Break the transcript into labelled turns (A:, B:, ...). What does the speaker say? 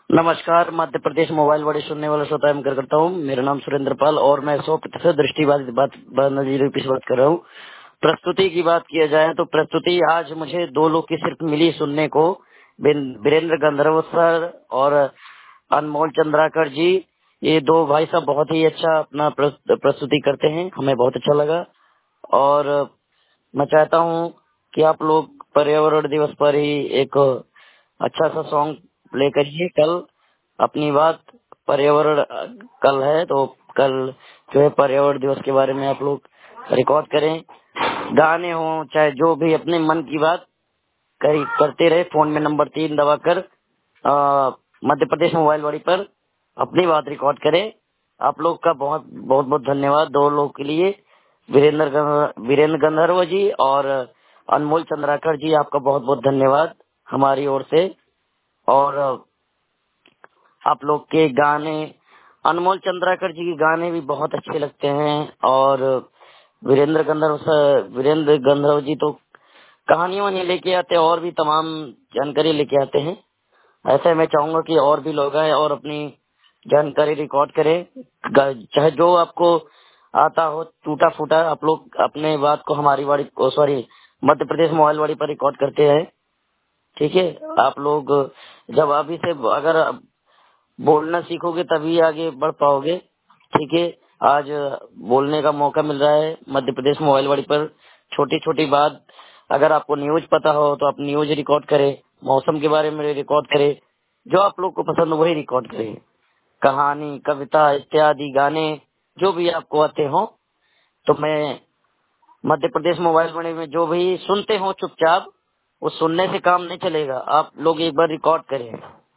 A: नमस्कार, मध्य प्रदेश मोबाइल बड़े सुनने वाला श्रोता एवं करता हूँ। मेरा नाम सुरेंद्र पाल और मैं 100% दृष्टिबाधित नजीर से बात कर रहा हूँ। प्रस्तुति की बात किया जाए तो प्रस्तुति आज मुझे दो लोग की सिर्फ मिली सुनने को, वीरेंद्र गंधर्व सर और अनमोल चंद्राकर जी। ये दो भाई साहब बहुत ही अच्छा अपना प्रस्तुति करते हैं, हमें बहुत अच्छा लगा। और मैं चाहता हूँ कि आप लोग पर्यावरण दिवस पर ही एक अच्छा सा सॉन्ग प्ले करिए। कल अपनी बात पर्यावरण कल है, तो कल जो है पर्यावरण दिवस के बारे में आप लोग रिकॉर्ड करें। गाने हो चाहे जो भी, अपने मन की बात करते रहे। फोन में नंबर 3 दबाकर मध्य प्रदेश मोबाइल वाली पर अपनी बात रिकॉर्ड करें। आप लोग का बहुत बहुत बहुत धन्यवाद दो लोग के लिए, वीरेंद्र गंधर्व जी और अनमोल चंद्राकर जी। आपका बहुत बहुत धन्यवाद हमारी ओर से। और आप लोग के गाने, अनमोल चंद्राकर जी के गाने भी बहुत अच्छे लगते हैं। और वीरेंद्र गंधर्व जी तो कहानियां वहां लेके आते हैं और भी तमाम जानकारी लेके आते हैं। ऐसे मैं चाहूंगा कि और भी लोग आए और अपनी जानकारी रिकॉर्ड करें। चाहे जो आपको आता हो टूटा फूटा, आप लोग अपने बात को हमारी वाड़ी सॉरी मध्य प्रदेश मोबाइल वाड़ी पर रिकॉर्ड करते हैं। ठीक है, आप लोग जब अभी से अगर बोलना सीखोगे तभी आगे बढ़ पाओगे। ठीक है, आज बोलने का मौका मिल रहा है मध्य प्रदेश मोबाइल वाली पर। छोटी छोटी बात, अगर आपको न्यूज पता हो तो आप न्यूज रिकॉर्ड करें, मौसम के बारे में रिकॉर्ड करें, जो आप लोग को पसंद हो वही रिकॉर्ड करें। कहानी, कविता इत्यादि गाने जो भी आपको आते हो। तो मैं मध्य प्रदेश मोबाइल वाले में जो भी सुनते हो चुपचाप, वो सुनने से काम नहीं चलेगा, आप लोग एक बार रिकॉर्ड करें।